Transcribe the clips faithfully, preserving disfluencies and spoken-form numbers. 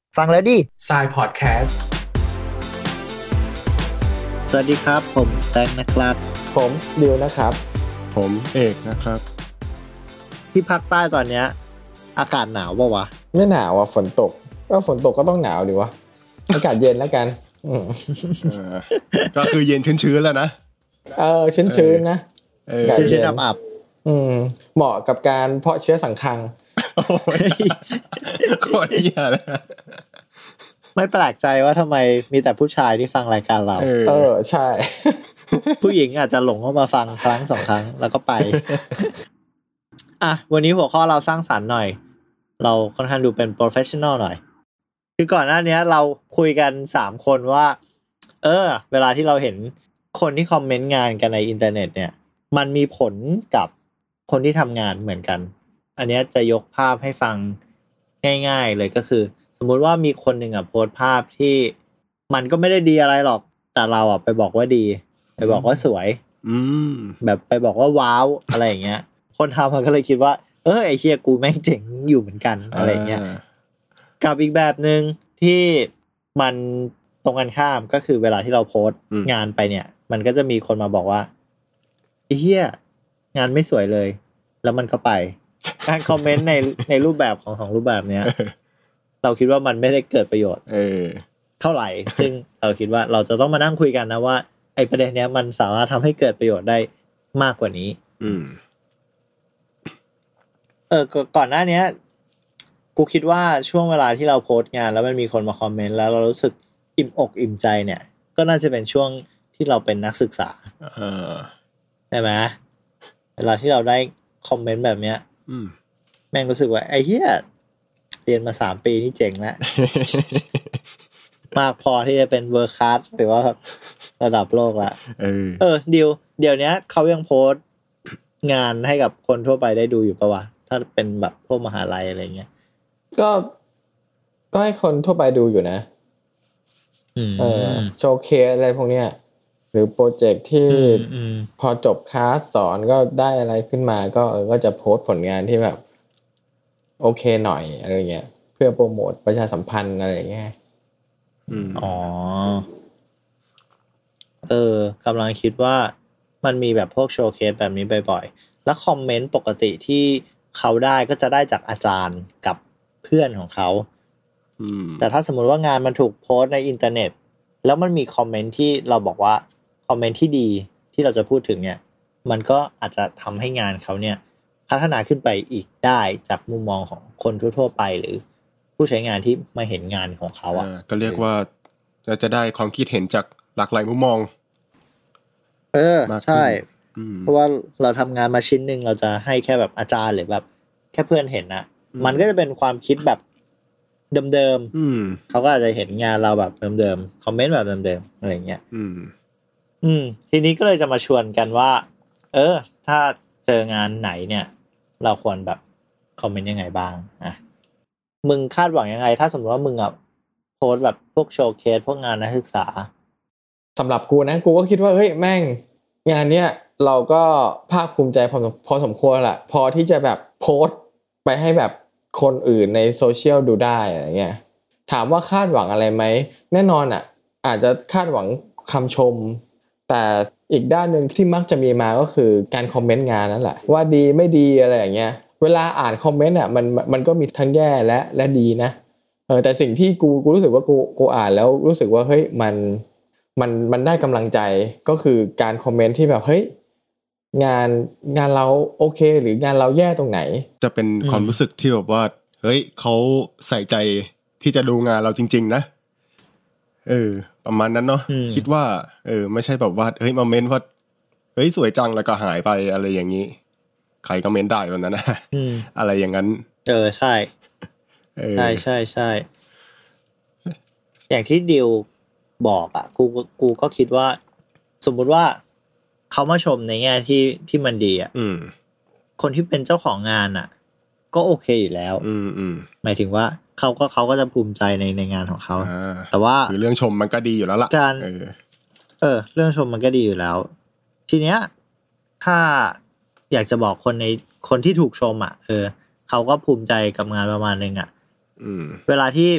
ฟังแล้วดิ Sign Podcast สวัสดีครับผมแตงนะครับผมดิวนะครับผมเอกนะครับที่ภาคใต้ตอนเนี้ยอากาศหนาวป่าววะไม่หนาวอ่ะฝนตกก็ฝนตกก็ต้องหนาวดิวะ อากาศเย็นแล้วกันอืมก็คือเย็นชื้นๆแล้วนะเออชื้นๆนะเออชื้นๆอับๆอืมเหมาะกับการเพาะเชื้อสังคังโอ้ยโคตรเหี้ยเลยไม่แปลกใจว่าทำไมมีแต่ผู้ชายที่ฟังรายการเราเออใช่ผู้หญิงอาจจะหลงเข้ามาฟังครั้งสองครั้งแล้วก็ไปอ่ะวันนี้หัวข้อเราสร้างสรรค์หน่อยเราค่อนข้างดูเป็นโปรเฟสชั่นอลหน่อยคือก่อนหน้านี้เราคุยกันสามคนว่าเออเวลาที่เราเห็นคนที่คอมเมนต์งานกันในอินเทอร์เน็ตเนี่ยมันมีผลกับคนที่ทำงานเหมือนกันอันนี้จะยกภาพให้ฟังง่ายๆเลยก็คือสมมุติว่ามีคนหนึ่งอ่ะโพสต์ภาพที่มันก็ไม่ได้ดีอะไรหรอกแต่เราอ่ะไปบอกว่าดีไปบอกว่าสวยอืมแบบไปบอกว่าว้าวอะไรอย่างเงี้ยคนทำมันก็เลยคิดว่าเออไอ้เหี้ยกูแม่งเจ๋งอยู่เหมือนกันอะไรอย่างเงี้ยกับอีกแบบนึงที่มันตรงกันข้ามก็คือเวลาที่เราโพสต์งานไปเนี่ยมันก็จะมีคนมาบอกว่าไอ้เหี้ยงานไม่สวยเลยแล้วมันก็ไปการคอมเมนต์ในในรูปแบบของสองรูปแบบเนี้ยเราคิดว่ามันไม่ได้เกิดประโยชน์เออเท่าไหร่ซึ่งเราคิดว่าเราจะต้องมานั่งคุยกันนะว่าไอ้ประเด็นเนี้ยมันสามารถทำให้เกิดประโยชน์ได้มากกว่านี้อืมเออก่อนหน้านี้กูคิดว่าช่วงเวลาที่เราโพสต์งานแล้วมันมีคนมาคอมเมนต์แล้วเรารู้สึกอิ่มอกอิ่มใจเนี่ยก็น่าจะเป็นช่วงที่เราเป็นนักศึกษาเออใช่ไหมเวลาที่เราได้คอมเมนต์แบบเนี้ยอืมแม่งรู้สึกว่าไอ้เหี้ยเรียนมาสามปีนี่เจ๋งแล้ว มากพอที่จะเป็นเวอร์คคลาสหรือว่าระดับโลกละเออเออเดี๋ยวเดี๋ยวนี้เขายังโพสต์งานให้กับคนทั่วไปได้ดูอยู่ปะวะถ้าเป็นแบบพวกมหาลัยอะไรเงี้ยก็ก็ให้คนทั่วไปดูอยู่นะเออโชว์เคสอะไรพวกเนี้ยหรือโปรเจกต์ที่พอจบคลาสสอนก็ได้อะไรขึ้นมาก็เออก็จะโพสต์ผลงานที่แบบโอเคหน่อยอะไรเงี้ยเพื่อโปรโมทประชาสัมพันธ์อะไรเงี้ยอ๋อเออกำลังคิดว่ามันมีแบบพวกโชว์เคสแบบนี้บ่อยๆแล้วคอมเมนต์ปกติที่เขาได้ก็จะได้จากอาจารย์กับเพื่อนของเขาแต่ถ้าสมมุติว่างานมันถูกโพสต์ในอินเทอร์เน็ตแล้วมันมีคอมเมนต์ที่เราบอกว่าคอมเมนต์ที่ดีที่เราจะพูดถึงเนี่ยมันก็อาจจะทำให้งานเขาเนี่ยพัฒนาขึ้นไปอีกได้จากมุมมองของคนทั่วๆไปหรือผู้ใช้งานที่มาเห็นงานของเขาอ่ะก็เรียกว่าจะจะได้ความคิดเห็นจากหลากหลายมุมมองเออใช่เพราะว่าเราทำงานมาชิ้นนึงเราจะให้แค่แบบอาจารย์หรือแบบแค่เพื่อนเห็นนะมันก็จะเป็นความคิดแบบเดิมๆเขาก็อาจจะเห็นงานเราแบบเดิมๆคอมเมนต์แบบเดิมๆอะไรเงี้ยอืมอืมทีนี้ก็เลยจะมาชวนกันว่าเออถ้าเจองานไหนเนี่ยเราควรแบบคอมเมนต์ยังไงบ้างอ่ะมึงคาดหวังยังไงถ้าสมมติว่ามึงอ่ะโพสแบบพวกโชว์เคสพวกงานนักศึกษาสำหรับกูนะกูก็คิดว่าเฮ้ยแม่งงานเนี้ยเราก็ภาคภูมิใจพอพอสมควรแหละพอที่จะแบบโพสต์ไปให้แบบคนอื่นในโซเชียลดูได้อะไรเงี้ยถามว่าคาดหวังอะไรไหมแน่นอนอ่ะอาจจะคาดหวังคำชมแต่อีกด้านนึงที่มักจะมีมาก็คือการคอมเมนต์งานนั่นแหละว่าดีไม่ดีอะไรอย่างเงี้ยเวลาอ่านคอมเมนต์อ่ะมันมันก็มีทั้งแย่และและดีนะเออแต่สิ่งที่กูกูรู้สึกว่ากูกูอ่านแล้วรู้สึกว่าเฮ้ยมันมันมันได้กำลังใจก็คือการคอมเมนต์ที่แบบเฮ้ยงานงานเราโอเคหรืองานเราแย่ตรงไหนจะเป็นความรู้สึกที่แบบว่าเฮ้ยเขาใส่ใจที่จะดูงานเราจริงๆนะเออประมาณนั้นเนาะคิดว่าเออไม่ใช่แบบว่าเฮ้ยมาเมนว่าเฮ้ยสวยจังแล้วก็หายไปอะไรอย่างนี้ใครก็เมนได้วันนั้นนะอะไรอย่างนั้นเออใช่ใช่ใช่ใช่อย่างที่ดิวบอกอ่ะกูกูก็คิดว่าสมมุติว่าเขามาชมในแง่ที่ที่มันดีอ่ะคนที่เป็นเจ้าของงานอ่ะก็โอเคอยู่แล้วหมายถึงว่าเขาก็เขาก็จะภูมิใจในในงานของเขาแต่ว่าคือเรื่องชมมันก็ดีอยู่แล้วล่ะการเออเออเรื่องชมมันก็ดีอยู่แล้วทีเนี้ยถ้าอยากจะบอกคนในคนที่ถูกชมอ่ะเออเขาก็ภูมิใจกับงานประมาณนึงอ่ะเวลาที่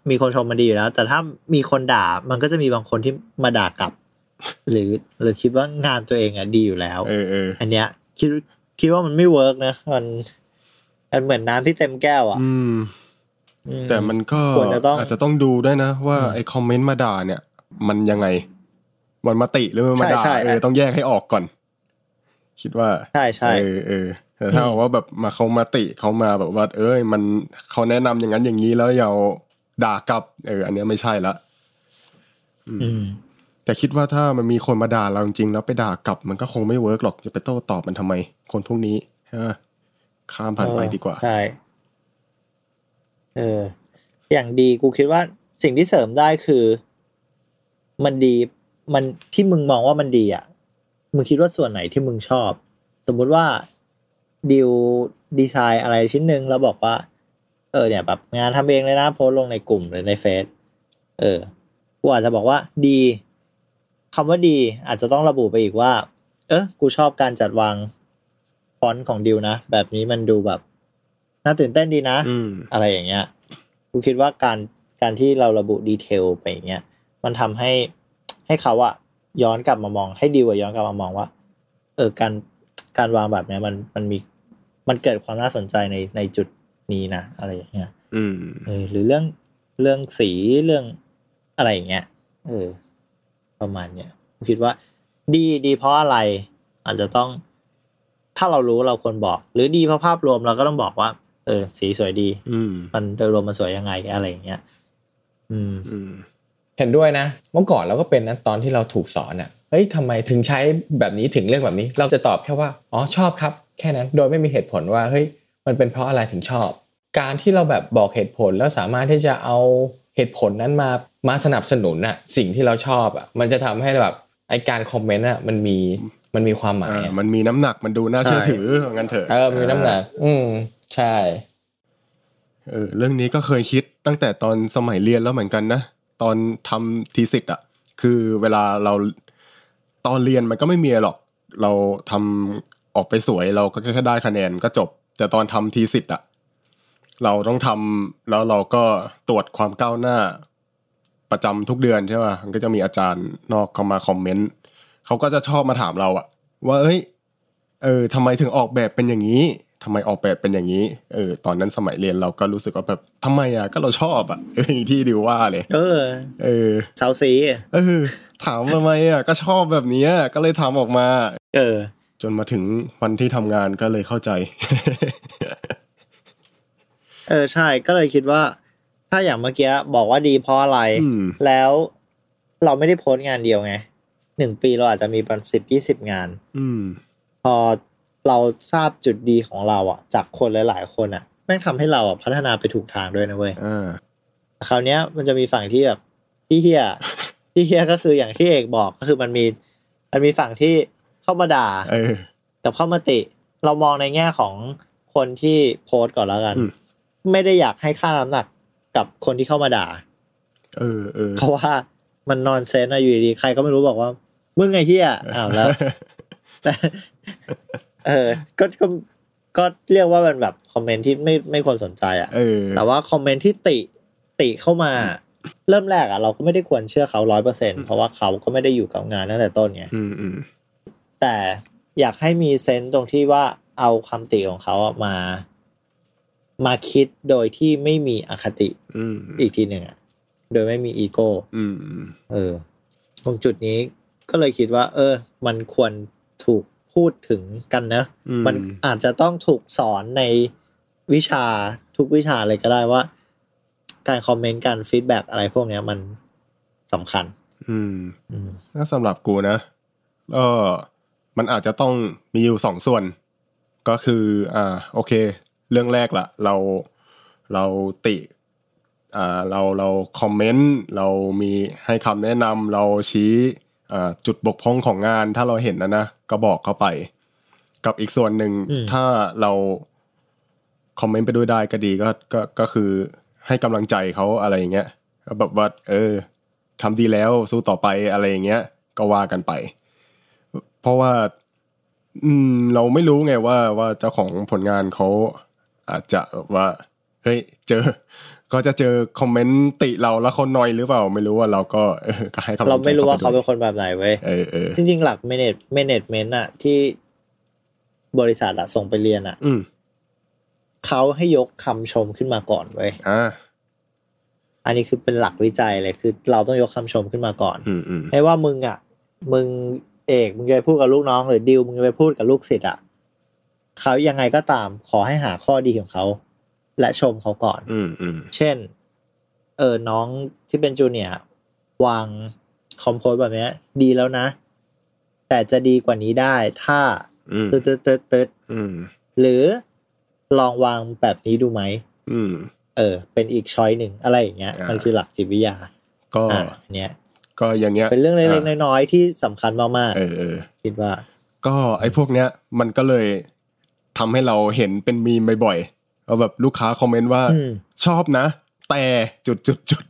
มีคนชมมันดีอยู่แล้วแต่ถ้ามีคนด่ามันก็จะมีบางคนที่มาด่ากลับ หรือหรือคิดว่างานตัวเองอ่ะดีอยู่แล้วเออๆอันเนี้ยคิดคิดว่ามันไม่เวิร์กนะมันมันเหมือนน้ำที่เต็มแก้วอ่ะอืมแต่มันก็อาจจะต้องดูด้วยนะว่าไอ้คอมเมนต์มาด่าเนี่ยมันยังไงมันมาติหรือมันมาด่าเออต้องแยกให้ออกก่อนคิดว่าใช่ใช่เออเออแต่ถ้าว่าแบบมาเขามาติเขามาแบบว่าเอ้ยมันเขาแนะนำอย่างนั้นอย่างนี้แล้วอย่าด่ากลับเอออันนี้ไม่ใช่ละอืมแต่คิดว่าถ้ามันมีคนมาด่าเราจริงๆแล้วไปด่ากลับมันก็คงไม่เวิร์กหรอกจะไปโต้ตอบมันทำไมคนพวกนี้ฮะข้ามผ่านไปดีกว่าใช่เอออย่างดีกูคิดว่าสิ่งที่เสริมได้คือมันดีมันที่มึงมองว่ามันดีอ่ะมึงคิดว่าส่วนไหนที่มึงชอบสมมุติว่าดิวดีไซน์อะไรชิ้นนึงแล้วบอกว่าเออเนี่ยแบบงานทำเองเลยนะโพสลงในกลุ่มหรือในเฟซเออกูอาจจะบอกว่าดีคำว่าดีอาจจะต้องระบุไปอีกว่าเออกูชอบการจัดวางฟอนต์ของดิวนะแบบนี้มันดูแบบน่าตื่นเต้นดีนะอะไรอย่างเงี้ยกูคิดว่าการการที่เราระบุดีเทลไปอย่างเงี้ยมันทำให้ให้เขาอะย้อนกลับมามองให้ดิวอะย้อนกลับมามองว่าเออการการวางแบบนี้มันมันมีมันเกิดความน่าสนใจในในจุดนี้นะอะไรอย่างเงี้ยอืมเออหรือเรื่องเรื่องสีเรื่องอะไรอย่างเงี้ยเออประมาณเนี้ยผมคิดว่าดีดีเพราะอะไรอาจจะต้องถ้าเรารู้เราควรบอกหรือดีเพราะภาพรวมเราก็ต้องบอกว่าเออสีสวยดีมันโดยรวมมันสวยยังไงอะไรอย่างเงี้ยอืมอืมเห็นด้วยนะเมื่อก่อนเราก็เป็นนะตอนที่เราถูกสอนอ่ะเฮ้ยทำไมถึงใช้แบบนี้ถึงเลือกแบบนี้เราจะตอบแค่ว่าอ๋อชอบครับแค่นั้นโดยไม่มีเหตุผลว่าเฮ้ยมันเป็นเพราะอะไรถึงชอบการที่เราแบบบอกเหตุผลแล้วสามารถที่จะเอาเหตุผลนั้นมามาสนับสนุนน่ะสิ่งที่เราชอบอ่ะมันจะทำให้แบบไอการคอมเมนต์อ่ะมันมีมันมีความหมายมันมีน้ำหนักมันดูน่าเชื่อถืองั้นเถอะเออมีน้ำหนักอืมใช่เออเรื่องนี้ก็เคยคิดตั้งแต่ตอนสมัยเรียนแล้วเหมือนกันนะตอนทำทีสิทธ์อ่ะคือเวลาเราตอนเรียนมันก็ไม่มีหรอกเราทำออกไปสวยเราก็แค่ได้คะแนนก็จบแต่ตอนทำทีสิทธ์อ่ะเราต้องทำแล้วเราก็ตรวจความก้าวหน้าประจำทุกเดือนใช่ป่ะมันก็จะมีอาจารย์นอกเข้ามาคอมเมนต์เขาก็จะชอบมาถามเราอะว่าเอ้ยเออทำไมถึงออกแบบเป็นอย่างนี้ทำไมออกแบบเป็นอย่างนี้เออตอนนั้นสมัยเรียนเราก็รู้สึกว่าแบบทำไมอ่ะก็เราชอบอ่ะเออที่ดิวว่าเลยเออเออสาวสีเออถามทำไมอ่ะก็ชอบแบบนี้ก็เลยทำออกมาเออจนมาถึงวันที่ทำงานก็เลยเข้าใจเออใช่ก็เลยคิดว่าถ้าอย่างเมื่อกี้บอกว่าดีเพราะอะไรแล้วเราไม่ได้โพสต์งานเดียวไงหนึ่งปีเราอาจจะมีประมาณสิบยี่สิบงานพอเราทราบจุดดีของเราอ่ะจากคนหลายๆคนอ่ะแม่งทำให้เราอ่ะพัฒนาไปถูกทางด้วยนะเว้ยคราวเนี้ยมันจะมีฝั่งที่แบบที่เฮียที่เฮียก็คืออย่างที่เอกบอกก็คือมันมีมันมีฝั่งที่เข้ามาด่ากับเข้ามาติเรามองในแง่ของคนที่โพสต์ก่อนแล้วกันไม่ได้อยากให้ค่าน้ำหนักกับคนที่เข้ามาด่าเออเออเพราะว่ามันนอนเซนอะอยู่ดีๆใครก็ไม่รู้บอกว่ามึงไงเฮียอ้าวแล้วเออก็ก็ก็เรียกว่าเป็นแบบคอมเมนต์ที่ไม่ไม่ควรสนใจอ่ะแต่ว่าคอมเมนต์ที่ติติเข้ามาเริ่มแรกอ่ะเราก็ไม่ได้ควรเชื่อเขา ร้อยเปอร์เซ็นต์ เพราะว่าเขาก็ไม่ได้อยู่กับงานตั้งแต่ต้นไงแต่อยากให้มีเซนส์ตรงที่ว่าเอาคำติของเขาอ่ะมามาคิดโดยที่ไม่มีอคติอีกทีหนึ่งอ่ะโดยไม่มีอีโก้เออตรงจุดนี้ก็เลยคิดว่าเออมันควรถูกพูดถึงกันนะมันอาจจะต้องถูกสอนในวิชาทุกวิชาเลยก็ได้ว่าการคอมเมนต์การฟีดแบ็กอะไรพวกนี้มันสำคัญอืมถ้าสำหรับกูนะก็มันอาจจะต้องมีอยู่สองส่วนก็คืออ่าโอเคเรื่องแรกล่ะเราเราติอ่าเราเราคอมเมนต์เรามีให้คำแนะนำเราชี้อ่าจุดบกพร่องของงานถ้าเราเห็นนะนะก็บอกเข้าไปกับอีกส่วนหนึ่งถ้าเราคอมเมนต์ไปด้วยได้ก็ดีก็ก็ก็คือให้กำลังใจเขาอะไรอย่างเงี้ยแบบว่าเออทำดีแล้วสู้ต่อไปอะไรอย่างเงี้ยก็ว่ากันไปเพราะว่าอืมเราไม่รู้ไงว่าว่าเจ้าของผลงานเขาอาจจะแบบว่าเฮ้ยเจอก็จะเจอคอมเมนต์ติเราแล้วเขานอยหรือเปล่าไม่รู้ว่าเราก็เออก็ให้กำลังใจเราไม่รู้ว่าเขาเป็นคนแบบไหนเว้ยเออเออจริงๆหลัก manage management อะที่บริษัทอะส่งไปเรียนอะอืมเขาให้ยกคำชมขึ้นมาก่อนเว้ยอ่าอันนี้คือเป็นหลักวิจัยเลยคือเราต้องยกคำชมขึ้นมาก่อนอืมอืมไม่ว่ามึงอะมึงเอกมึงจะไปพูดกับลูกน้องหรือดิวมึงจะไปพูดกับลูกศิษย์อะเขายังไงก็ตามขอให้หาข้อดีของเขาและชมเขาก่อนอืมอืมเช่นเออน้องที่เป็นจูเนียร์วางคอมโพสแบบนี้ดีแล้วนะแต่จะดีกว่านี้ได้ถ้าตึ๊ดตึ๊ดตึ๊ดตึ๊ดหรือลองวางแบบนี้ดูไหมเออเป็นอีกช้อยหนึ่งอะไรอย่างเงี้ยมันคือหลักจิตวิทยาก็อันเนี้ยก็อย่างเงี้ยเป็นเรื่องเล็กๆน้อยๆที่สำคัญมากๆเออๆคิดว่าก็ไอ้พวกเนี้ยมันก็เลยทำให้เราเห็นเป็นมีมบ่อยๆเอาแบบลูกค้าคอมเมนต์ว่าชอบนะแต่จุดจุดจุด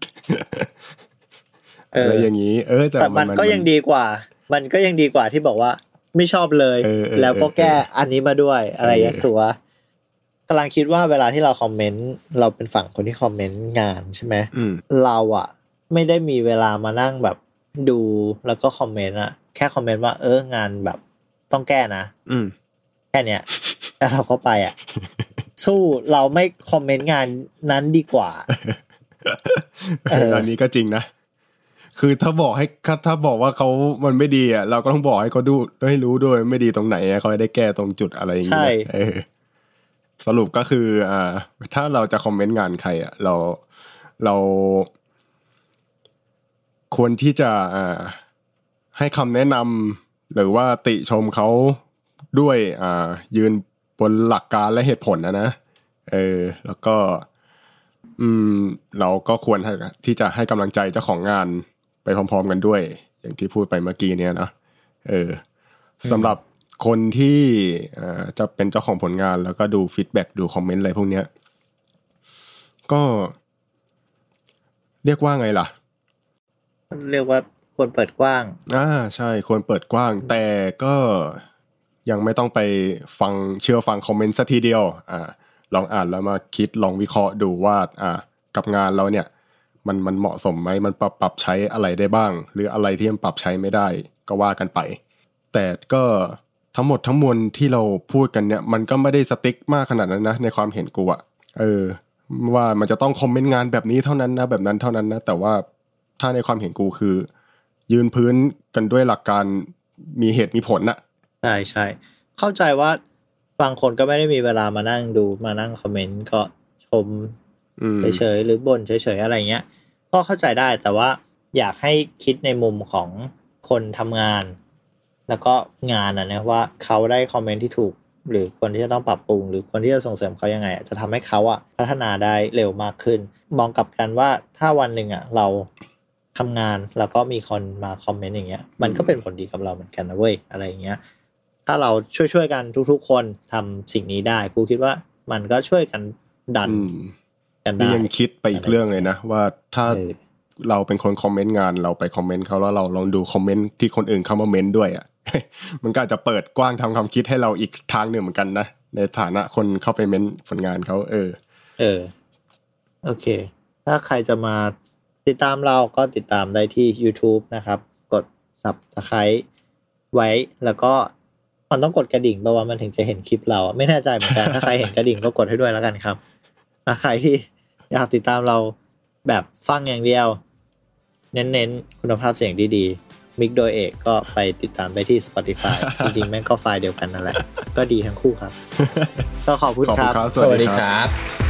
อะไรอย่างนี้เออแต่แต่มันก็ยังดีกว่ามันก็ยังดีกว่าที่บอกว่าไม่ชอบเลยแล้วก็แก้อันนี้มาด้วยอะไรอย่างเงี้ยตัวกำลังคิดว่าเวลาที่เราคอมเมนต์เราเป็นฝั่งคนที่คอมเมนต์งานใช่ไหมเราอะไม่ได้มีเวลามานั่งแบบดูแล้วก็คอมเมนต์อะแค่คอมเมนต์ว่าเอองานแบบต้องแก้นะแค่เนี้ยแล้วเราก็ไปอะสู้เราไม่คอมเมนต์งานนั้นดีกว่าเอออันนี้ก็จริงนะคือถ้าบอกให้ถ้าบอกว่าเขามันไม่ดีอ่ะเราก็ต้องบอกให้เขาดูให้รู้ด้วยไม่ดีตรงไหนเขาได้แก้ตรงจุดอะไรอย่างเงี้ยเออสรุปก็คืออ่าถ้าเราจะคอมเมนต์งานใครอ่ะเราเราควรที่จะอ่าให้คำแนะนำหรือว่าติชมเขาด้วยอ่ายืนบนหลักการและเหตุผลนะนะเออแล้วก็อืมเราก็ควรที่จะให้กำลังใจเจ้าของงานไปพร้อมๆกันด้วยอย่างที่พูดไปเมื่อกี้เนี่ยนะเออสำหรับคนที่อ่าจะเป็นเจ้าของผลงานแล้วก็ดูฟีดแบ็กดูคอมเมนต์อะไรพวกเนี้ยก็เรียกว่าไงล่ะเรียกว่าควรเปิดกว้างอ่าใช่ควรเปิดกว้างแต่ก็ยังไม่ต้องไปฟังเชื่อฟังคอมเมนต์ซะทีเดียวอ่าลองอ่านแล้วมาคิดลองวิเคราะห์ดูว่าอ่ากับงานเราเนี่ยมันมันเหมาะสมไหมมันปรับปรับใช้อะไรได้บ้างหรืออะไรที่มันปรับใช้ไม่ได้ก็ว่ากันไปแต่ก็ทั้งหมดทั้งมวลที่เราพูดกันเนี่ยมันก็ไม่ได้สติ๊กมากขนาดนั้นนะในความเห็นกูอะเออว่ามันจะต้องคอมเมนต์งานแบบนี้เท่านั้นนะแบบนั้นเท่านั้นนะแต่ว่าถ้าในความเห็นกูคือยืนพื้นกันด้วยหลักการมีเหตุมีผลน่ะใช่ใช่เข้าใจว่าบางคนก็ไม่ได้มีเวลามานั่งดูมานั่งคอมเมนต์ก็ชมเฉยๆหรือบ่นเฉยๆอะไรเงี้ยก็เข้าใจได้แต่ว่าอยากให้คิดในมุมของคนทำงานแล้วก็งานอ่ะนะว่าเขาได้คอมเมนต์ที่ถูกหรือคนที่จะต้องปรับปรุงหรือคนที่จะส่งเสริมเขายังไงจะทำให้เขาอ่ะพัฒนาได้เร็วมากขึ้นมองกลับกันว่าถ้าวันหนึ่งอ่ะเราทำงานแล้วก็มีคนมาคอมเมนต์อย่างเงี้ยมันก็เป็นผลดีกับเราเหมือนกันนะเว้ยอะไรอย่างเงี้ยถ้าเราช่วยๆกันทุกๆคนทำสิ่งนี้ได้กูคิดว่ามันก็ช่วยกันดันกันได้นี่ยังคิดไปอีกเรื่องเลยนะว่าถ้าเราเป็นคนคอมเมนต์งานเราไปคอมเมนต์เขาแล้วเราลองดูคอมเมนต์ที่คนอื่นเข้ามาเมนต์ด้วยอ่ะ มันก็อาจจะเปิดกว้างทำความคิดให้เราอีกทางหนึ่งเหมือนกันนะในฐานะคนเข้าไปเมนต์ผลงานเขาเออเออโอเคถ้าใครจะมาติดตามเราก็ติดตามได้ที่ YouTube นะครับกด Subscribe ไว้แล้วก็มันต้องกดกระดิ่งป่ะว่ามันถึงจะเห็นคลิปเราไม่แน่ใจเหมือนกัน ถ้าใครเห็นกระดิ่งก็กดให้ด้วยแล้วกันครับถ้าใครที่อยากติดตามเราแบบฟังอย่างเดียวเน้นๆคุณภาพเสียงดีๆมิกโดยเอกก็ไปติดตามได้ที่ Spotify จริงๆแม่งก็ไฟล์เดียวกันนั่นแหละก็ดีทั้งคู่ครับก็ขอบคุณครับสวัสดีครับ